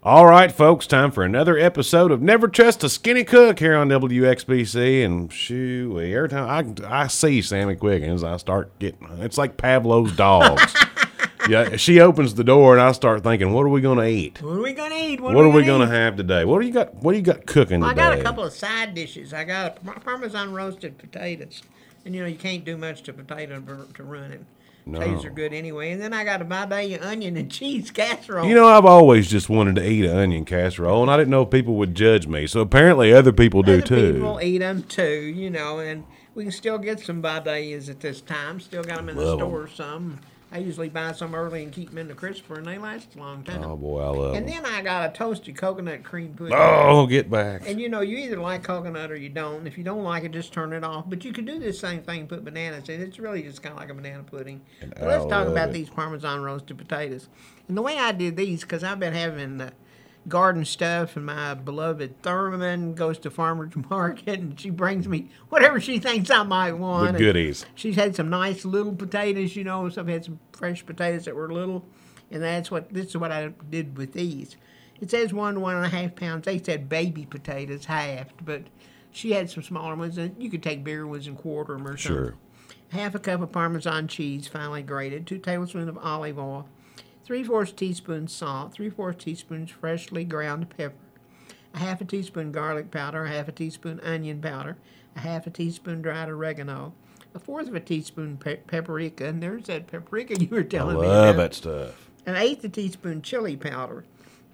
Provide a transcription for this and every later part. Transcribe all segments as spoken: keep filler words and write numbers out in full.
All right, folks, time for another episode of Never Trust a Skinny Cook here on W X B C. And shoo, every time I, I see Sammy Quiggins, I start getting, it's like Pavlov's dogs. Yeah, she opens the door and I start thinking, what are we going to eat? What are we going to eat? What, what are we going to have today? What do you got? What do you got cooking well, today? I got a couple of side dishes. I got a Parmesan roasted potatoes. And, you know, you can't do much to potato to run it. No. Potatoes are good anyway. And then I got a Vidalia onion and cheese casserole. You know, I've always just wanted to eat an onion casserole, and I didn't know if people would judge me. So apparently other people do other too. Other people eat them too, you know, and we can still get some Vidalias at this time. Still got them in Love the 'em. store some. I usually buy some early and keep them in the crisper, and they last a long time. Oh, boy, I love And them. then I got a toasted coconut cream pudding. Oh, get back. And you know, you either like coconut or you don't. If you don't like it, just turn it off. But you could do this same thing, put bananas in. It's really just kind of like a banana pudding. And But let's I talk love about it. these Parmesan roasted potatoes. And the way I did these, because I've been having the garden stuff, and my beloved Thurman goes to farmer's market, and she brings me whatever she thinks I might want. The And goodies. she's had some nice little potatoes, you know. So I've had some fresh potatoes that were little, and that's what this is what I did with these. It says one to one and a half pounds. They said baby potatoes, halved, but she had some smaller ones, and you could take bigger ones and quarter them or something. Sure. Half a cup of Parmesan cheese, finely grated, two tablespoons of olive oil, three-fourths teaspoon salt, three-fourths teaspoons freshly ground pepper, a half a teaspoon garlic powder, a half a teaspoon onion powder, a half a teaspoon dried oregano, a fourth of a teaspoon pe- paprika, and there's that paprika you were I telling me love about, that stuff. an eighth a teaspoon chili powder.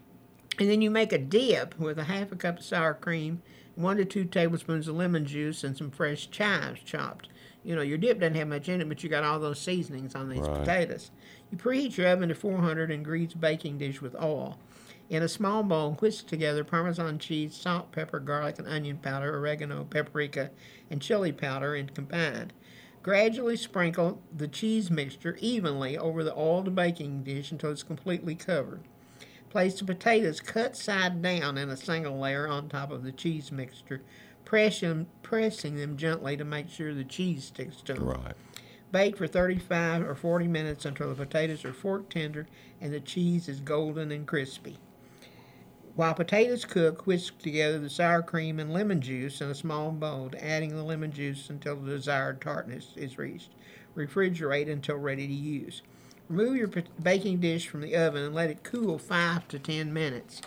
And then you make a dip with a half a cup of sour cream, one to two tablespoons of lemon juice, and some fresh chives chopped. You know, your dip doesn't have much in it, but you got all those seasonings on these Right. potatoes. You preheat your oven to four hundred and grease baking dish with oil. In a small bowl, whisk together Parmesan cheese, salt, pepper, garlic, and onion powder, oregano, paprika, and chili powder, and combined. Gradually sprinkle the cheese mixture evenly over the oiled baking dish until it's completely covered. Place the potatoes cut side down in a single layer on top of the cheese mixture, press them, pressing them gently to make sure the cheese sticks to them. Right. Bake for thirty-five or forty minutes until the potatoes are fork tender and the cheese is golden and crispy. While potatoes cook, whisk together the sour cream and lemon juice in a small bowl, adding the lemon juice until the desired tartness is reached. Refrigerate until ready to use. Remove your baking dish from the oven and let it cool five to ten minutes.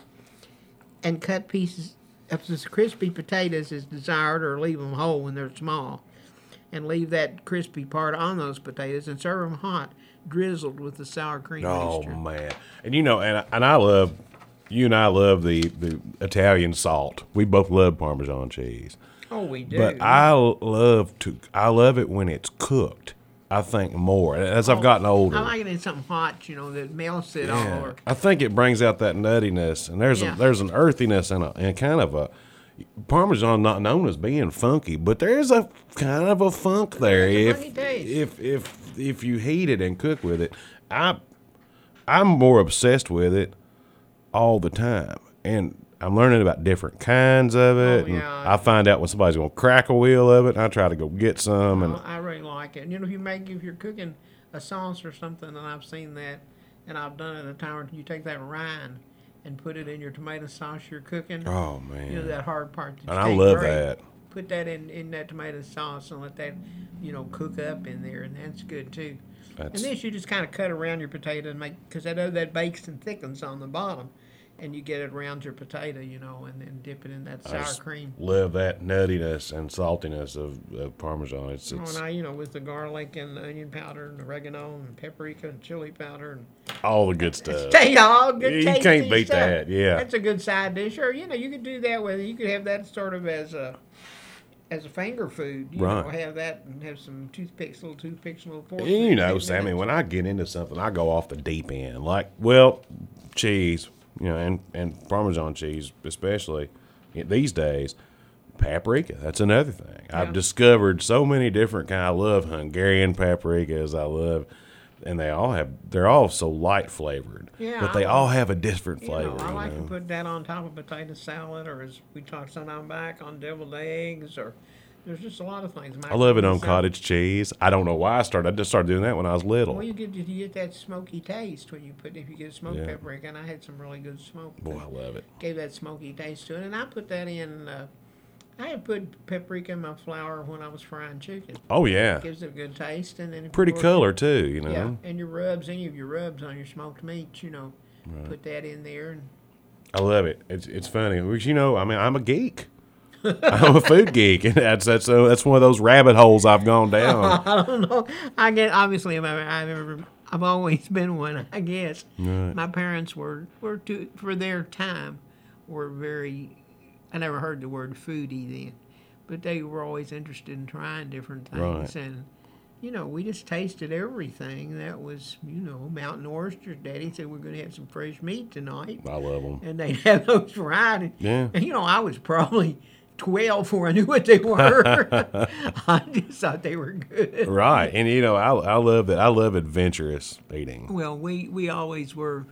And cut pieces of the crispy potatoes as desired, or leave them whole when they're small. And leave that crispy part on those potatoes and serve them hot, drizzled with the sour cream Oh, mixture. man. And, you know, and, and I love, you and I love the, the Italian salt. We both love Parmesan cheese. Oh, we do. But I love to, I love it when it's cooked. I think more as I've gotten older. I like it in something hot, you know, that melts it Yeah. all. Or, I think it brings out that nuttiness, and there's Yeah. a, there's an earthiness and a and kind of a Parmesan, not known as being funky, but there's a kind of a funk there There's a if funky taste. if if if you heat it and cook with it. I I'm more obsessed with it all the time, and I'm learning about different kinds of it. Oh, and yeah. I find out when somebody's gonna crack a wheel of it, and I try to go get some. And Well, I really like it. You know, if you make, if you're cooking a sauce or something, and I've seen that, and I've done it at a time where you take that rind and put it in your tomato sauce you're cooking. oh man, You know, that hard part. that you and I can't love grate. that. Put that in, in that tomato sauce and let that, you know, cook up in there, and that's good too. That's, And this you just kind of cut around your potato and make, because I know that bakes and thickens on the bottom, and you get it around your potato, you know, and then dip it in that I sour just cream. love that nuttiness and saltiness of, of Parmesan. It's, Oh, it's and I, you know, with the garlic and onion powder and oregano and paprika and chili powder and all the good stuff. Stay all good. You tasty can't beat stuff. that, yeah. That's a good side dish, or you know, you could do that with. You could have that sort of as a as a finger food. You Right. know, have that and have some toothpicks, little toothpicks, little forks. You know, and Sammy, then- when I get into something, I go off the deep end. Like, well, cheese, you know, and, and Parmesan cheese, especially these days. Paprika, that's another thing. Yeah. I've discovered so many different kind. I love Hungarian paprikas. I love, and they all have. They're all so light flavored, Yeah, but they I all have a different You flavor. know, I you like know? to put that on top of potato salad, or as we talked sometime back, on deviled eggs, or There's just a lot of things. I love it on Macaroni cottage cheese. I don't know why I started. I just started doing that when I was little. Well, you get you get that smoky taste when you put if you get smoked Yeah. paprika, and I had some really good smoke. Boy, I love it. Gave that smoky taste to it, and I put that in. Uh, I had put paprika in my flour when I was frying chicken. Oh yeah, Gives it a good taste, and then pretty of course, color too. You know. Yeah, and your rubs, any of your rubs on your smoked meat, you know, Right. put that in there. And I love it. It's it's funny. Because, you know, I mean, I'm a geek. I'm a food geek, and that's that's uh, that's one of those rabbit holes I've gone down. I don't know. I get obviously I've I've ever I've always been one. I guess Right. my parents were were to for their time were very. I never heard the word foodie then, but they were always interested in trying different things. Right. And you know, we just tasted everything that was, you know, mountain oysters. Daddy said we're going to have some fresh meat tonight, I love them. and they'd have those fried. And, Yeah. and you know, I was probably twelve before I knew what they were. I just thought they were good. Right, and you know, I I love that. I love adventurous eating. Well, we, we always were,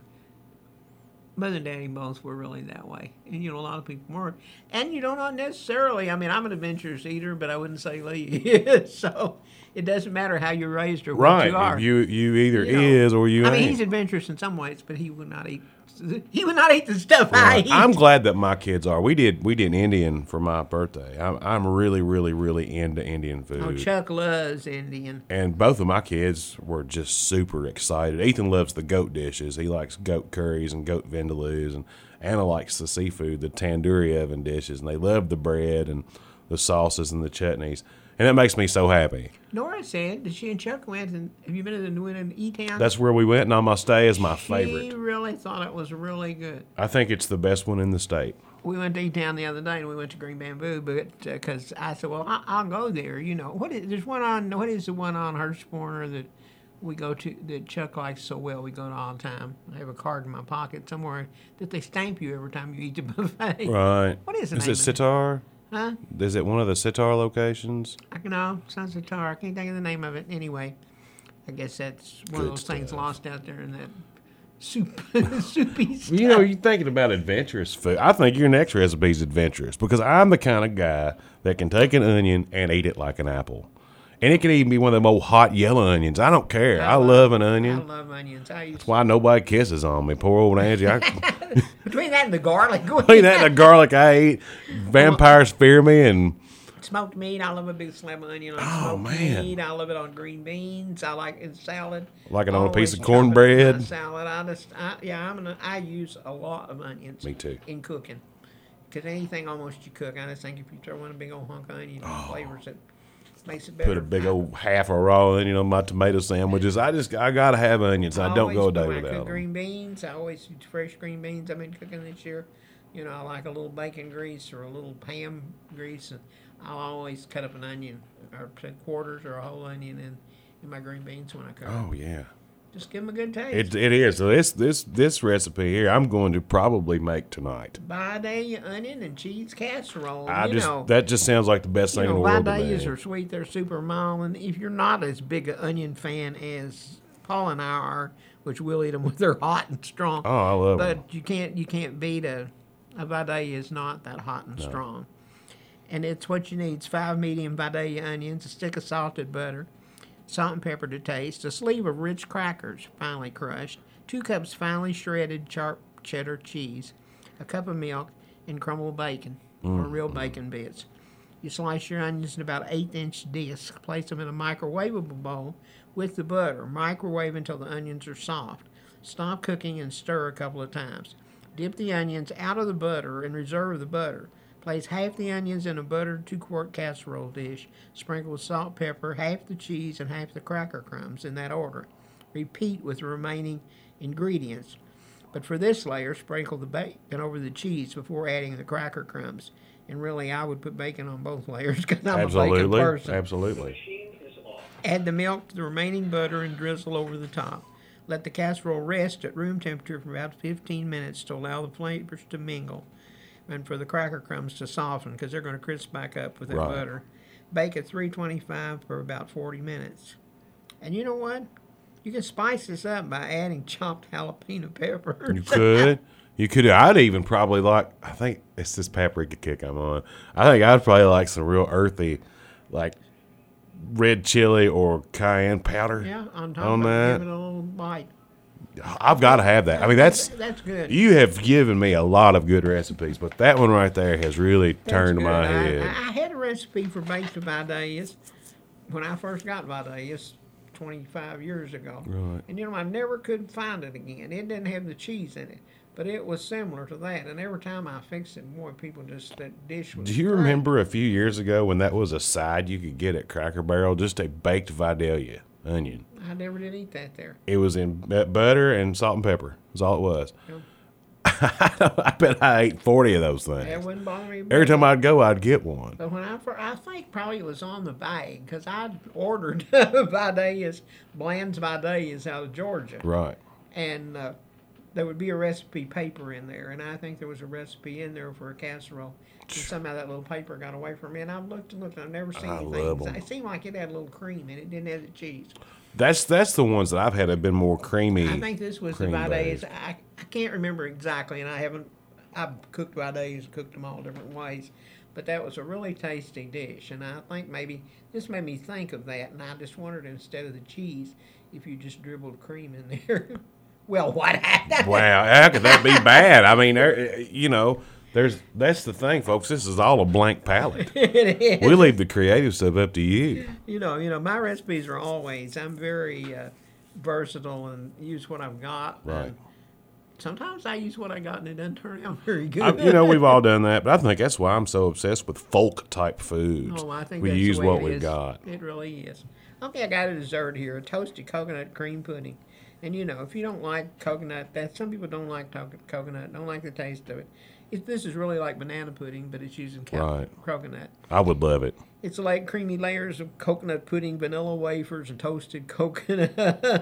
Mother and Daddy both were really that way. And, you know, a lot of people weren't. And, you know, not necessarily. I mean, I'm an adventurous eater, but I wouldn't say Lee is. So it doesn't matter how you're raised or what Right, you are. you you either You know, is or you I ain't. mean, he's adventurous in some ways, but he would not eat. He would not eat the stuff I Right. eat. I'm glad that my kids are. We did we did Indian for my birthday. I'm I'm really really really into Indian food. Oh, Chuck loves Indian. And both of my kids were just super excited. Ethan loves the goat dishes. He likes goat curries and goat vindaloos, and Anna likes the seafood, the tandoori oven dishes, and they love the bread and the sauces and the chutneys. And that makes me so happy. Nora said that she and Chuck went, and have you been to the New England E-Town? That's where we went, and Namaste is my She favorite. really thought it was really good. I think it's the best one in the state. We went to E-Town the other day, and we went to Green Bamboo, but because I said, well, I, I'll go there. You know, what is there's one on? What is the one on Hurstporner that we go to that Chuck likes so well? We go to all the time. I have a card in my pocket somewhere that they stamp you every time you eat the buffet. Right. What is the Is name it of it? Sitar? Huh? Is it one of the Sitar locations? I can know. Sounds guitar. I can't think of the name of it. Anyway, I guess that's one Good of those things stuff. lost out there in that soup, soupy stuff. You know, you're thinking about adventurous food. I think your next recipe is adventurous because I'm the kind of guy that can take an onion and eat it like an apple. And it can even be one of them old hot yellow onions. I don't care. I, love an I onion. love onions. I used Why nobody kisses on me. Poor old Angie. I, between that and the garlic. between that and the garlic I eat, vampires fear me. And Smoked meat, I love a big slab of onion on Oh, smoked man. meat. I love it on green beans. I like it in salad. Like it on a piece Always of chop it in cornbread. my Salad. I just, I, yeah, I'm gonna. I use a lot of onions. Me too. In cooking, because anything almost you cook, I just think if you throw in a big old hunk of onion, it flavors it, makes it better. Put a big I- old half a raw onion on my tomato sandwiches. I just, I got to have onions. I don't go a always- day when I without cook them. green beans. I always use fresh green beans. I've been cooking this year. You know, I like a little bacon grease or a little ham grease. And I'll always cut up an onion or put quarters or a whole onion in, in my green beans when I cook. Oh, yeah. Just give them a good taste. It, it is. So this, this, this recipe here, I'm going to probably make tonight. Vidalia onion and cheese casserole. I you just, know, that just sounds like the best you thing in know, the world to Vidalias me. are sweet. They're super mild. And if you're not as big an onion fan as Paul and I are, which we'll eat them when they're hot and strong. Oh, I love But them. you can't you can't beat a a Vidalia is not that hot and strong. And it's what you need. It's five medium Vidalia onions, a stick of salted butter, salt and pepper to taste, a sleeve of rich crackers, finely crushed, two cups finely shredded sharp cheddar cheese, a cup of milk, and crumbled bacon, or real bacon bits. You slice your onions in about eighth inch discs, place them in a microwavable bowl with the butter. Microwave until the onions are soft. Stop cooking and stir a couple of times. Dip the onions out of the butter and reserve the butter. Place half the onions in a buttered two-quart casserole dish. Sprinkle with salt, pepper, half the cheese, and half the cracker crumbs in that order. Repeat with the remaining ingredients. But for this layer, sprinkle the bacon over the cheese before adding the cracker crumbs. And really, I would put bacon on both layers because I'm a bacon Absolutely. person. Absolutely. Add the milk to the remaining butter and drizzle over the top. Let the casserole rest at room temperature for about fifteen minutes to allow the flavors to mingle and for the cracker crumbs to soften because they're going to crisp back up with that Right. butter. Bake at three twenty-five for about forty minutes. And you know what? You can spice this up by adding chopped jalapeno peppers. You could. You could. I'd even probably like, I think it's this paprika kick I'm on. I think I'd probably like some real earthy like red chili or cayenne powder. Yeah, on top on of that. it, give it a little bite. I've got to have that. I mean, that's That's good. you have given me a lot of good recipes, but that one right there has really That's turned good. my I, head. I, I had a recipe for baked Vidaillas when I first got Vidaillas twenty-five years ago. Right. And, you know, I never could find it again. It didn't have the cheese in it, but it was similar to that. And every time I fixed it, boy, people just, that dish was Do you great. remember a few years ago when that was a side you could get at Cracker Barrel? Just a baked Vidalia onion. I never did eat that there. It was in bu- butter and salt and pepper. That's all it was. Yeah. I bet I ate forty of those That things. wouldn't bother me. Every time I'd go, I'd get one. But when I first, I think probably it was on the bag because I'd ordered Vidaillas, Bland's Vidaillas out of Georgia. Right. And uh, there would be a recipe paper in there, and I think there was a recipe in there for a casserole. And somehow that little paper got away from me, and I've looked and looked, and I've never seen I anything. love 'em. It seemed like it had a little cream in it. It didn't have the cheese. That's that's the ones that I've had have been more creamy. I think this was the cream Vidaillas. based. I, I can't remember exactly, and I haven't. I've cooked Vidaillas, cooked them all different ways, but that was a really tasty dish, and I think maybe this made me think of that, and I just wondered instead of the cheese, if you just dribbled cream in there. Well, what happened? Wow, how could that be bad? I mean, there- you know, there's that's the thing, folks. This is all a blank palette. It is. We leave the creative stuff up to you. You know, you know, my recipes are always. I'm very uh, versatile and use what I've got. Right. And sometimes I use what I got and it doesn't turn out very good. I, you know, we've all done that, but I think that's why I'm so obsessed with folk type foods. Oh, I think we that's use the way what it we've is. got. It really is. Okay, I got a dessert here: a toasted coconut cream pudding. And you know, if you don't like coconut, that some people don't like to- coconut, don't like the taste of it. It, this is really like banana pudding, but it's using co- Right. coconut. I would love it. It's like creamy layers of coconut pudding, vanilla wafers, and toasted coconut.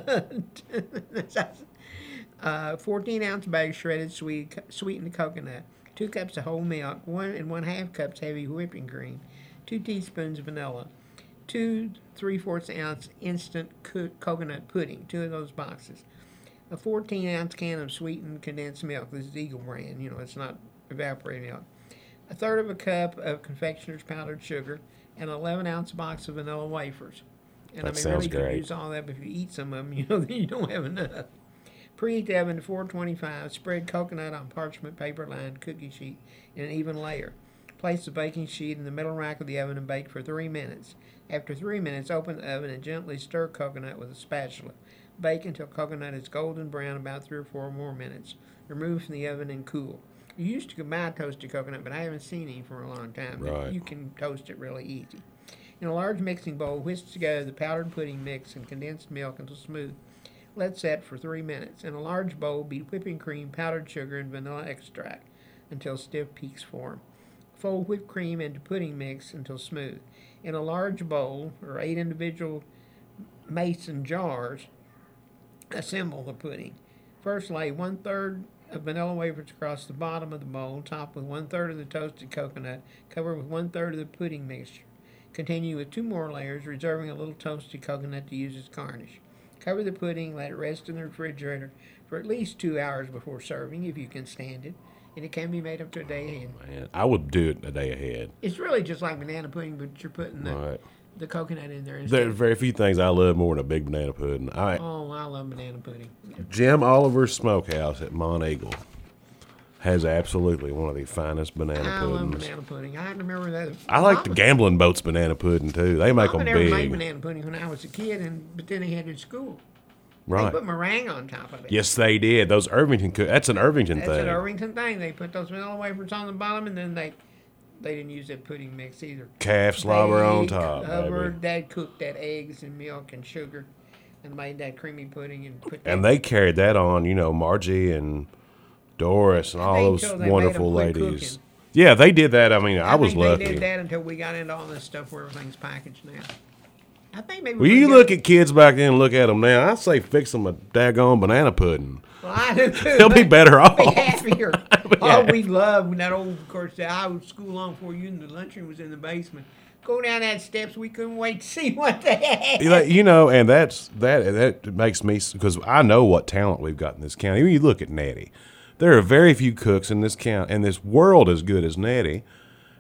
uh, fourteen ounce bag shredded sweet, sweetened coconut, two cups of whole milk, one and one half cups heavy whipping cream, two teaspoons of vanilla, two three-fourths ounce instant co- coconut pudding, two of those boxes, a fourteen ounce can of sweetened condensed milk. This is Eagle brand, you know, it's not evaporated milk. A third of a cup of confectioner's powdered sugar, and an eleven ounce box of vanilla wafers. And That I mean, sounds really, you great. could use all that, but if you eat some of them, you know that you don't have enough. Preheat the oven to four twenty-five. Spread coconut on parchment paper lined cookie sheet in an even layer. Place the baking sheet in the middle rack of the oven and bake for three minutes. After three minutes, open the oven and gently stir coconut with a spatula. Bake until coconut is golden brown, about three or four more minutes. Remove from the oven and cool. You used to buy toasted coconut, but I haven't seen any for a long time. But Right. you can toast it really easy. In a large mixing bowl, whisk together the powdered pudding mix and condensed milk until smooth. Let set for three minutes. In a large bowl, beat whipping cream, powdered sugar, and vanilla extract until stiff peaks form. Fold whipped cream into pudding mix until smooth. In a large bowl, or eight individual mason jars, assemble the pudding. First, lay one-third of vanilla wafers across the bottom of the bowl, top with one-third of the toasted coconut, cover with one-third of the pudding mixture. Continue with two more layers, reserving a little toasted coconut to use as garnish. Cover the pudding, let it rest in the refrigerator for at least two hours before serving, if you can stand it, and it can be made up to a day ahead. Man, I would do it a day ahead. It's really just like banana pudding, but you're putting the, Right. the coconut in there There instead. are very few things I love more than a big banana pudding. I, Oh, I love banana pudding. Jim Oliver's Smokehouse at Monteagle has absolutely one of the finest banana I love puddings. banana pudding. I remember that. I like the Mama- Gambling Boats banana pudding too. They make Mama them never made big. banana pudding when I was a kid, and but then they had it at school. Right. They put meringue on top of it. Yes, they did. Those Irvington. coo- That's an Irvington That's thing. an Irvington thing. They put those vanilla wafers on the bottom, and then they they didn't use that pudding mix either. Calf slobber on They top, covered, baby. Dad cooked that eggs and milk and sugar, and made that creamy pudding and put. And that, they carried that on. You know, Margie and Doris and I all think those till they made wonderful them quit ladies. cooking. Yeah, they did that. I mean, I, I was think lucky. They did that until we got into all this stuff where everything's packaged now. I think maybe. Well, we you get- look at kids back then and look at them now. I say fix them a daggone banana pudding. Well, I do too. They'll be better off. Be happier. Yeah. Oh, we love that old, of course, the I was school long before you, and the lunchroom was in the basement. Go down that steps, we couldn't wait to see what they had. You know- You know, and that's that. That makes me because I know what talent we've got in this county. You look at Nettie. There are very few cooks in this count in this world as good as Nettie,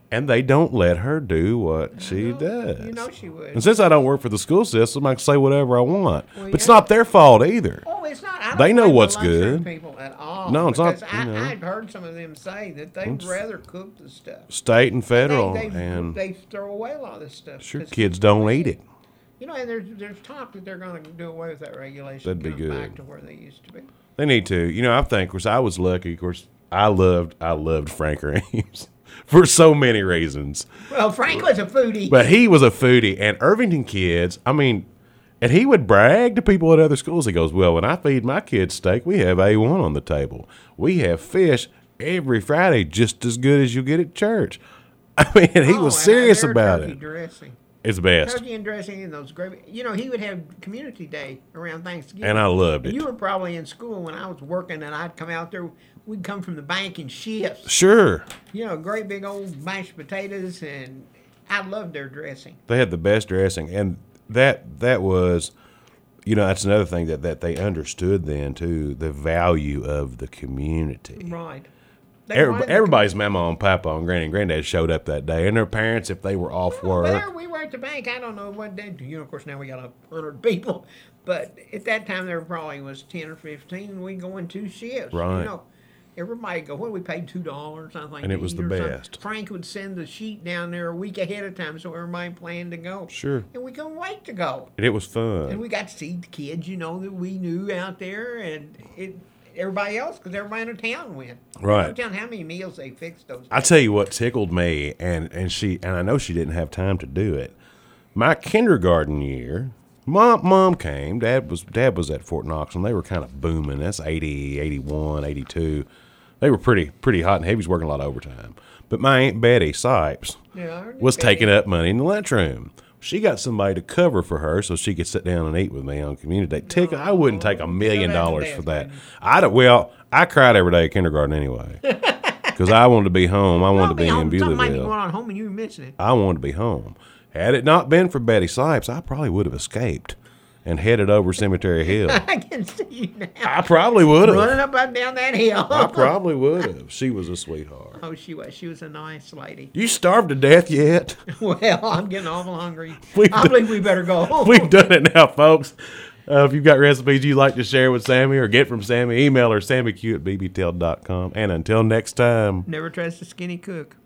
And they don't let her do what she know, does. You know she would. And since I don't work for the school system, I can say whatever I want. Well, but it's yeah. not their fault either. Oh, it's not. I don't They know blame the what's lunchroom good. People at all. No, it's not, because you I, know. I've heard some of them say that they'd rather cook the stuff. State and federal. They, they, and they throw away a lot of this stuff. sure, 'cause kids don't eat it. You know, and there's there's talk that they're going to do away with that regulation. That'd be get 'em good. Back to where they used to be. They need to. You know, I think, of course, I was lucky. Of course, I loved, I loved Frank Reams for so many reasons. Well, Frank was a foodie. But he was a foodie, and Irvington kids, I mean, and he would brag to people at other schools. He goes, well, when I feed my kids steak, we have A one on the table. We have fish every Friday just as good as you get at church. I mean, he Oh, was and serious their about turkey it. Dressing. It's the best. Turkey and dressing and those gravy. You know, he would have community day around Thanksgiving. And I loved it. You were probably in school when I was working, and I'd come out there. We'd come from the bank in shifts. Sure. You know, great big old mashed potatoes, and I loved their dressing. They had the best dressing. And that that was, you know, that's another thing that, that they understood then, too, the value of the community. Right. They Every, wanted the everybody's mama and papa and granny and granddad showed up that day, and their parents, if they were off Well, work. there we were at the bank. I don't know what day. You know, of course, now we got a hundred people, but at that time there probably was ten or fifteen. And we go in two shifts. Right. You know, everybody go. Well, we paid two dollars. I think. And it to was eat the or something. best. Frank would send the sheet down there a week ahead of time, so everybody planned to go. Sure. And we couldn't wait to go. And it was fun. And we got to see the kids, you know, that we knew out there, and it. Everybody else, because everybody in the town went. Right. I'm telling how many meals they fixed those. I tell you what tickled me, and, and she and I know she didn't have time to do it. My kindergarten year, mom mom came. Dad was dad was at Fort Knox, and they were kind of booming. That's eighty, eighty-one, eighty-two. They were pretty pretty hot, and he was working a lot of overtime. But my Aunt Betty Sipes Yeah, I knew was Betty. taking up money in the lunchroom. She got somebody to cover for her so she could sit down and eat with me on community day. Tick, I wouldn't take a million dollars for that. I don't, well, I cried every day at kindergarten anyway because I wanted to be home. I wanted I'll to be be in home. Something might be going Beulaville. on home and you missing it. I wanted to be home. Had it not been for Betty Sipes, I probably would have escaped and headed over Cemetery Hill. I can see you now. I probably would have. Running up and down that hill. I probably would have. She was a sweetheart. Oh, she was. She was a nice lady. You starved to death yet? Well, I'm getting awful hungry. We've I done- believe we better go home. We've done it now, folks. Uh, if you've got recipes you'd like to share with Sammy or get from Sammy, email her sammyq at b b t l dot com. And until next time. Never trust a skinny cook.